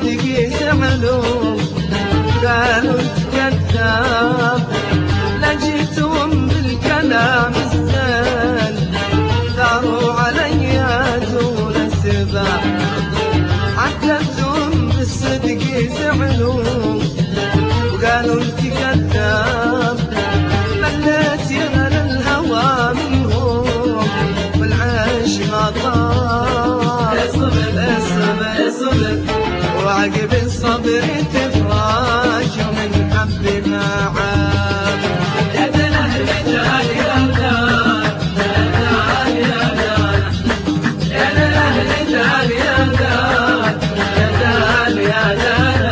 صدقي زعلوا قالوا كذاب، لجيتهم بالكلام الزين ثاروا علي طول السباع، عكتهم بالصدق زعلوا وقالوا انت كذاب، مليت يغلى الهوى منهم والعيش ما طاب. اصبر وعقب الصبر تفراج ومن حب ما عاب. يا دنا الرجال يا دار، يا دار يا دنا الرجال يا دار، يا دار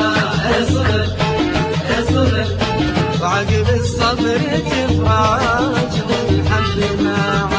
اصبر وعقب الصبر تفراج ومن حب ما عاب.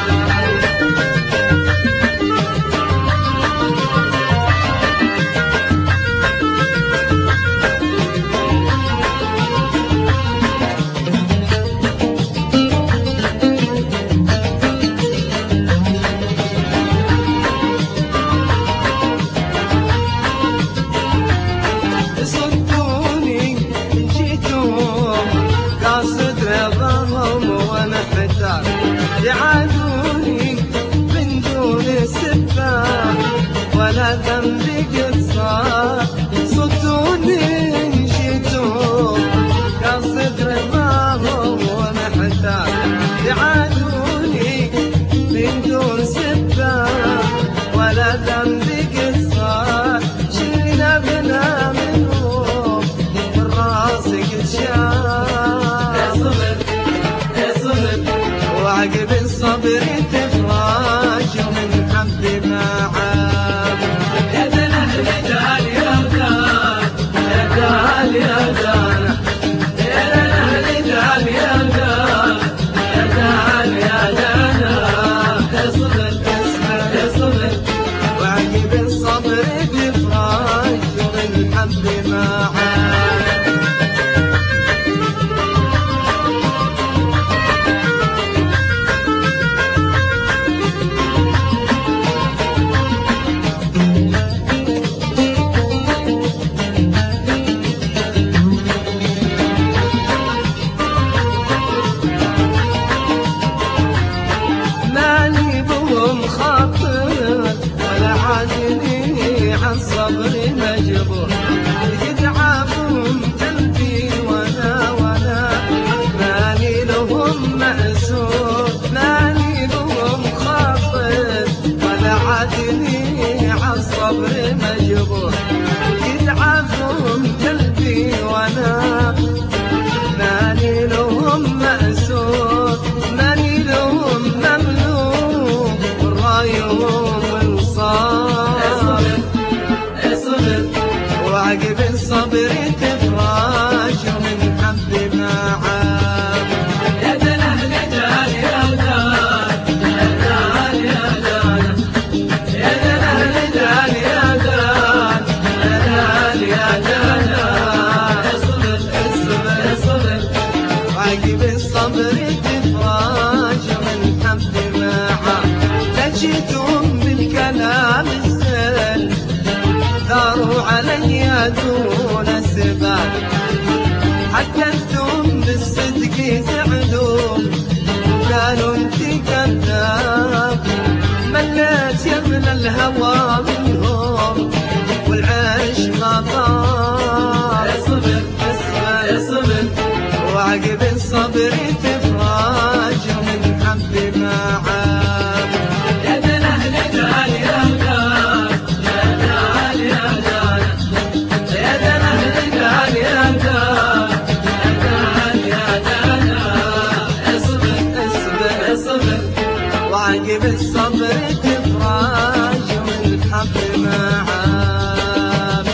يعادوني من دون سباب ولا ذنب قد صار، صدوني جيتهم قصد رضاهم ومحتاج. يعادوني من دون سباب ولا ذنب قد صار، شلنا بنا منهم والراس قد شاب. وعقب الصبر تفراج ومن حب ما عاب. يا دنا الرجال يا دار، يا دار يا دار يا دنا الرجال يا دار، يا دار يا دار اصبر وعقب الصبر تفراج ومن حب ما عاب. عن صبري مجبور يدعبهم قلبي وانا ماني لهم مأسور، ماني لهم خاطر ولا عادني عن صبري مجبور يدعبهم قلبي وانا ماني لهم مأسور، ماني لهم مملوك والرايهم انصار. وعقب الصبر تفراج ومن حب ما عاب. يا دنا الرجال يا دار، يا دار يا دار يا دنا الرجال يا دار، يا دار يا دار اصبر وعقب الصبر تفراج ومن حب ما عاب. لجيتهم بالكلام الزين ثاروا علي دون سباب، حكتهم بالصدق زعلوا وقالوا انت كذاب، مليت يملى الهوى منهم والعيش ما طاب. اصبر وعقب الصبر تفراج ومن حب ما عاب. يا دنا الرجال يا دار، يا دار يا دار يا دنا الرجال يا دار، يا دار يا دار اصبر وعقب الصبر تفراج ومن حب ما عاب.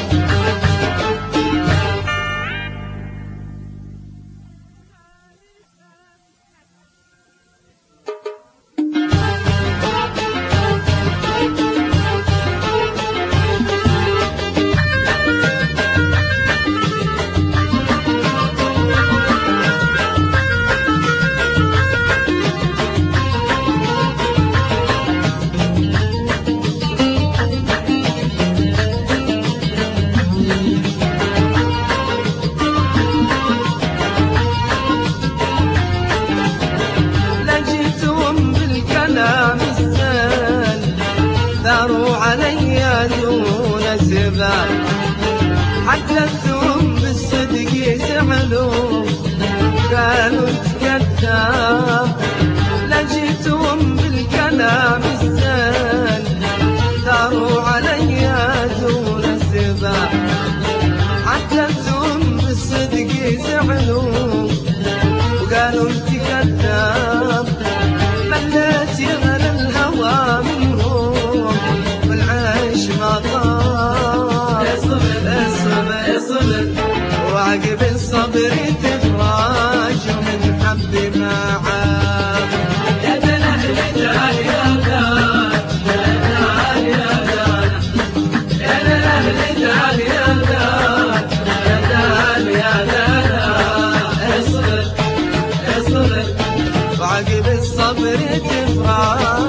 السباب حتى الثوم بالصدق يزعلوا قالوا انت كذاب لا جيتهم بالكلام الزين ثاروا علي دون السباب حتى الثوم بالصدق يزعلوا وقالوا انت كذاب مليت على الهوى منهم والعيش ما طاب اصبر وعقب الصبر تفراج ومن حب ما عاب يا دنا الرجال يا دار تعال يا دار يا دنا الرجال يا دار تعال يا دار اصبر وعقب الصبر تفراج